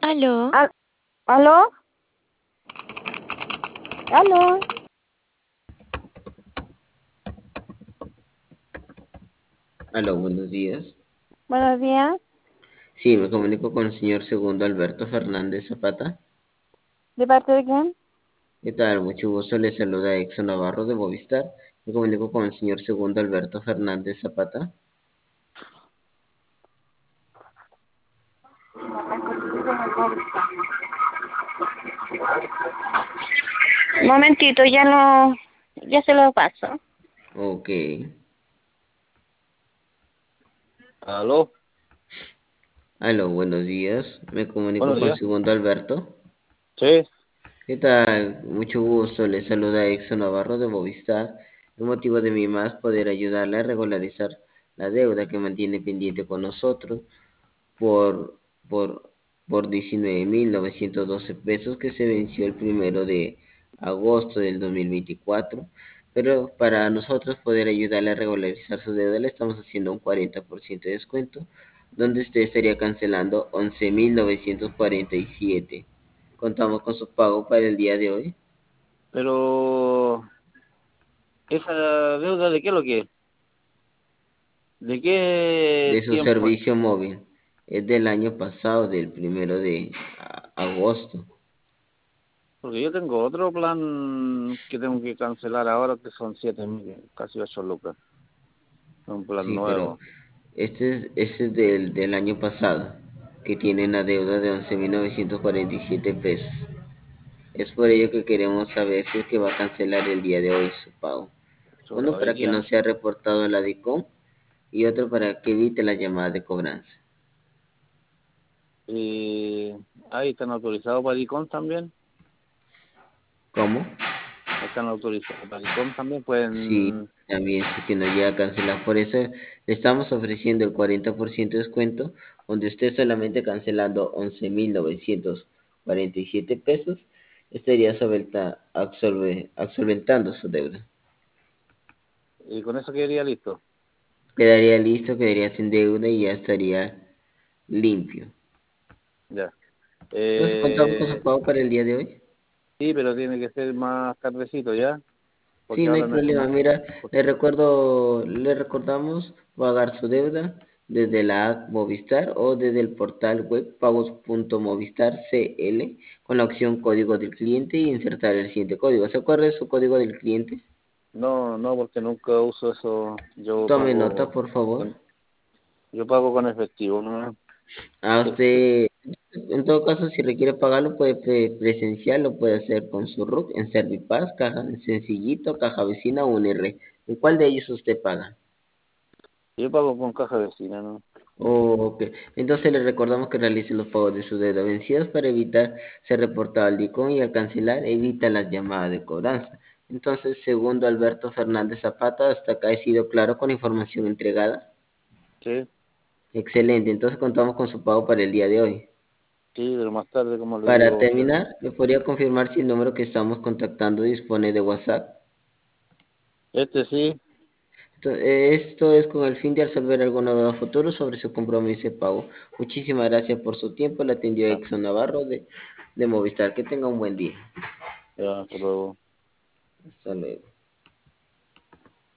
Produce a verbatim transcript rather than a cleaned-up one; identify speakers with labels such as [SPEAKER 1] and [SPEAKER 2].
[SPEAKER 1] Aló,
[SPEAKER 2] Al- ¿Aló? ¿Aló?
[SPEAKER 3] Aló, buenos días.
[SPEAKER 2] Buenos días.
[SPEAKER 3] Sí, me comunico con el señor segundo Alberto Fernández Zapata.
[SPEAKER 2] ¿De parte de quién?
[SPEAKER 3] ¿Qué tal? Mucho gusto. Le saluda Exxon Navarro de Movistar. Me comunico con el señor segundo Alberto Fernández Zapata.
[SPEAKER 2] Un momentito, ya no, ya se lo paso.
[SPEAKER 3] Ok.
[SPEAKER 4] Aló,
[SPEAKER 3] Aló, buenos días. Me comunico
[SPEAKER 4] buenos
[SPEAKER 3] con el
[SPEAKER 4] días.
[SPEAKER 3] segundo Alberto.
[SPEAKER 4] Sí,
[SPEAKER 3] ¿Qué tal? Mucho gusto. Le saluda Exxon Navarro de Movistar. El motivo de mi más poder ayudarle a regularizar la deuda que mantiene pendiente con nosotros por, por, por diecinueve mil novecientos doce pesos que se venció el primero de agosto del dos mil veinticuatro. Pero para nosotros poder ayudarle a regularizar su deuda le estamos haciendo un cuarenta por ciento de descuento, donde usted estaría cancelando once mil novecientos cuarenta y siete. Contamos con su pago para el día de hoy.
[SPEAKER 4] pero esa deuda de qué es lo que es, de
[SPEAKER 3] De
[SPEAKER 4] qué
[SPEAKER 3] su
[SPEAKER 4] tiempo es,
[SPEAKER 3] servicio móvil. Es del año pasado, del primero de a- agosto.
[SPEAKER 4] porque yo tengo otro plan que tengo que cancelar ahora que son siete mil, casi ocho lucas, un plan
[SPEAKER 3] Sí, pero
[SPEAKER 4] nuevo.
[SPEAKER 3] este es, este es del, del año pasado, que tiene una deuda de once mil novecientos cuarenta y siete pesos. Es por ello que queremos saber si es que va a cancelar el día de hoy su pago.
[SPEAKER 4] Chuta,
[SPEAKER 3] Uno,
[SPEAKER 4] hoy
[SPEAKER 3] para que no
[SPEAKER 4] día.
[SPEAKER 3] sea reportado en la DICOM y otro para que evite la llamada de cobranza.
[SPEAKER 4] Y ahí están autorizados para Dicom también,
[SPEAKER 3] ¿Cómo?
[SPEAKER 4] están autorizados para Dicom también,
[SPEAKER 3] Sí,
[SPEAKER 4] pueden,
[SPEAKER 3] también si es que no llega a cancelar. Por eso le estamos ofreciendo el cuarenta por ciento de descuento, donde usted solamente cancelando once mil novecientos cuarenta y siete pesos estaría solventa- absolve- absolventando su deuda.
[SPEAKER 4] y con eso quedaría listo,
[SPEAKER 3] Quedaría listo, quedaría sin deuda y ya estaría limpio.
[SPEAKER 4] ya.
[SPEAKER 3] Entonces, ¿contamos con su
[SPEAKER 4] Eh,
[SPEAKER 3] pago para el día de hoy?
[SPEAKER 4] sí, pero tiene que ser más tardecito, ¿ya?
[SPEAKER 3] Sí,
[SPEAKER 4] Porque
[SPEAKER 3] no hay
[SPEAKER 4] ahora no,
[SPEAKER 3] problema.
[SPEAKER 4] no,
[SPEAKER 3] Mira, le recuerdo, le recordamos pagar su deuda desde la app Movistar o desde el portal web pagos punto movistar punto cl con la opción código del cliente y insertar el siguiente código. ¿Se acuerda de su código del cliente?
[SPEAKER 4] no, no, porque nunca uso eso. Yo
[SPEAKER 3] Tome nota,
[SPEAKER 4] pago,
[SPEAKER 3] por favor.
[SPEAKER 4] con- yo pago con efectivo, ¿no?
[SPEAKER 3] A
[SPEAKER 4] Sí, sí.
[SPEAKER 3] usted, en todo caso, si requiere pagarlo, puede pre- presencial, lo puede hacer con su R U C en Servipass, Caja Sencillito, Caja Vecina o un R. ¿En cuál de ellos usted paga?
[SPEAKER 4] Yo pago con caja vecina, ¿no?
[SPEAKER 3] Oh, ok. Entonces le recordamos que realice los pagos de su deuda vencidas para evitar ser reportado al DICOM y al cancelar evita las llamadas de cobranza. Entonces, segundo Alberto Fernández Zapata, hasta acá he sido claro con la información entregada.
[SPEAKER 4] Sí,
[SPEAKER 3] Excelente, entonces contamos con su pago para el día de hoy.
[SPEAKER 4] sí, pero más tarde, como le
[SPEAKER 3] Para
[SPEAKER 4] digo, se-
[SPEAKER 3] terminar, ¿me podría confirmar si el número que estamos contactando dispone de WhatsApp?
[SPEAKER 4] este sí,
[SPEAKER 3] Esto, eh, esto es con el fin de resolver alguna duda futuro sobre su compromiso de pago. Muchísimas gracias por su tiempo. Le atendió
[SPEAKER 4] ya,
[SPEAKER 3] Exxon Navarro de, de Movistar. Que tenga un buen día.
[SPEAKER 4] ya, hasta luego.
[SPEAKER 3] Hasta luego.